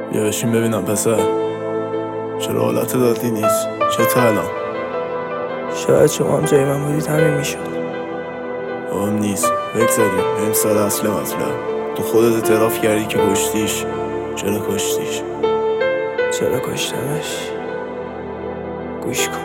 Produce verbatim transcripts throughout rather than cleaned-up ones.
بیا بشین ببینم پسر، چرا حالت دادی نیست؟ چطور الان؟ شاید شما هم جای من بودید همین میشد. مهم نیست، بگذاریم بریم سر اصل مطلب. تو خودت اعتراف کردی که کشتیش. چرا کشتیش؟ چرا کشتمش؟ گوش کن.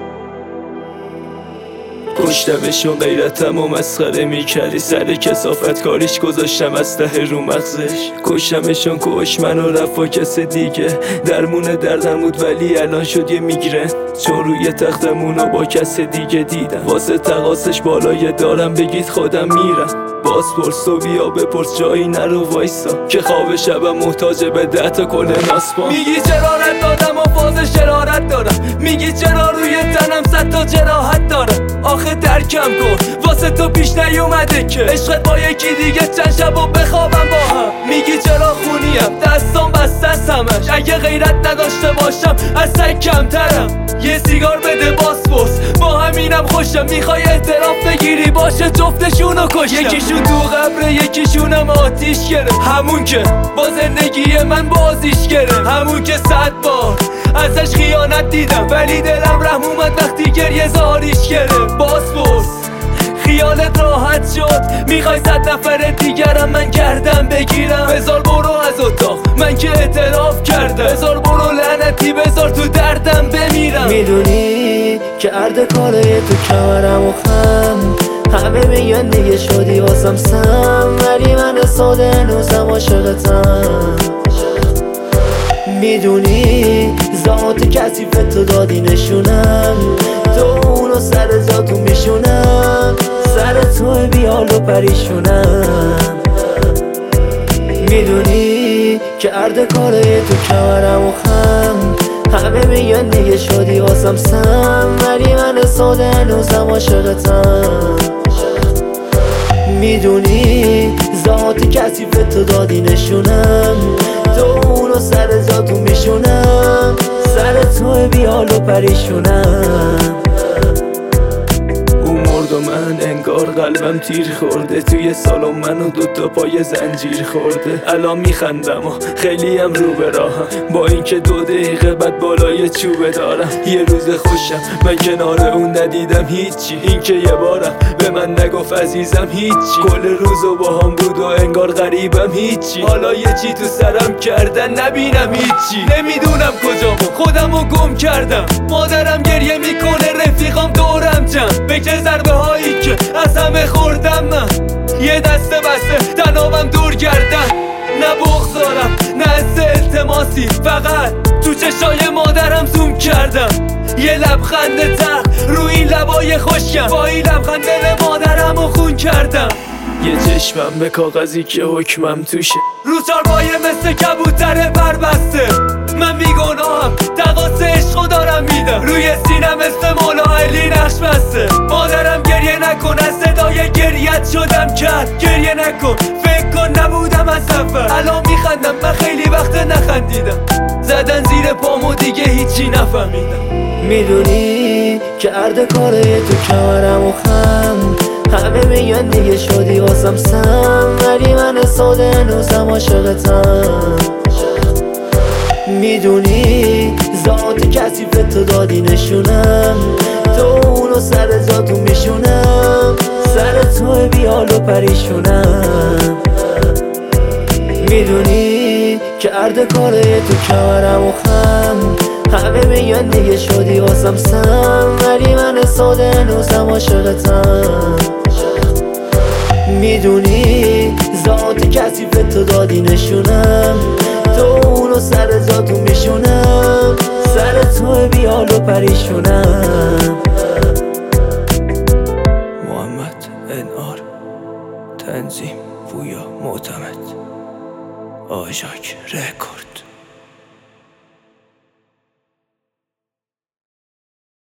کشتمشون غیرتم و مسخره میکردی، سر کسافت کاریش گذاشتم اسلحه رو مغزش. کشتمشون کش منو رفت با کس دیگه، درمون دردم بود ولی الان شد یه میگرن، چون روی تختمونو با کس دیگه دیدم. واسه تقاسش بالای دارم بگید خودم میرم. باز پرس و بیا بپرس جایی نرو وایسا، که خواب شبم محتاج به ده تا کل ناسپا. میگی چرا رد دادم و فاز شرارت دارم، میگی چرا روی تنم صد تا جراحت دارم. آخه درکم کن واسه تو پیش نیومده که عشقت با یکی دیگه چند شب و بخوابم با هم. میگی چرا خونیم دستام بسته است همش، اگه غیرت نداشته باشم از سگ کمترم. یه سیگار بده باسپورس با همینم خوشم، میخوای اعتراف بگیری باشه جفتشونو کشم. یکیشون تو قبره یکیشونم آتیش گرفت، همون که با زندگی من بازیش گرفت، همون که صد بار ازش خیانت دیدم ولی دلم رحم اومد وقتی گریه زاریش گرفت. باسپورس خیالت راحت شد، میخوای صد نفر دیگرم من کردم بگیرم. بذار برو از اتاق من که اعتراف کردم، بذار برو لعنتی بذار تو دردم بمیرم. میدونی که عرض کاره تو کمرم و خم، همه میگن دیگه شدی واسم سم، ولی من ساده هنوزم عاشقتم. میدونی ذات کثیف تو دادی نشونم، تو اونو سر ذاتو میشونم، سر تو بیال و پریشونم. میدونی که عرض کاره تو کمرم و خم، همه میگن دیگه شدی واسم سم، ولی من ساده هنوزم عاشقتم. میدونی ذات کثیف تو دادی نشونم، تو اونو سر ذاتو میشونم، سر تو بیال و پریشونم. مرد و من انگار قلبم تیر خورده، توی سالن منو دوتا پای زنجیر خورده. الان میخندم و خیلی هم رو به راهم، با اینکه دو دقیقه بعد بالای چوبه دارم. یه روز خوشم من کنار اون ندیدم هیچی، اینکه یه بارم به من نگفت عزیزم هیچی. کل روزو با هم بود و انگار غریبم هیچی، حالا یه چی تو سرم کردن نبینم هیچی. نمیدونم کجا و خودمو گم کردم، مادرم گریه میکنه رفیقام دورم جمع، فکر ضربه هایی که از همه خوردم من. یه دسته بسته تنابم دور گردن، نه بغض دارم نه حس التماسی، فقط تو چشای مادرم زوم کردم. یه لبخند تلخ روی این لبای خشکم، با این لبخند دل مادرمو خون کردم. یه چشمم به کاغذی که حکمم توشه، رو چارپایه مثل کبوتر بربسته. من بیگناهم تقاص عشقو دارم میدم، روی سینم مثل مولا علی نقش بسته. مادرم گریه نکن از صدای گریت شدم کرد، گریه نکن فکر کن نبودم از سفر. الان میخندم من خیلی وقت نخندیدم، زدن زیر پامو دیگه هیچی نفهمیدم. میدونی که عرض کاره تو کمرم و خم، همه میگن دیگه شدی واسم سم، ولی من ساده هنوزم عاشقتم. میدونی ذات کثیف تو دادی نشونم، تو اونو سر ذاتو میشونم، سر تو بیال و پریشونم. میدونی که عرض کاره تو کمرم و خم، همه میگن دیگه شدی واسم سم، ولی من ساده هنوزم عاشقتم. میدونی ذات کثیف تو دادی نشونم، تو اونو سر ذاتو میشونم، سر تو بیال و پریشونم. محمد انار، تنظیم پویا معتمد، آژاک رکورد.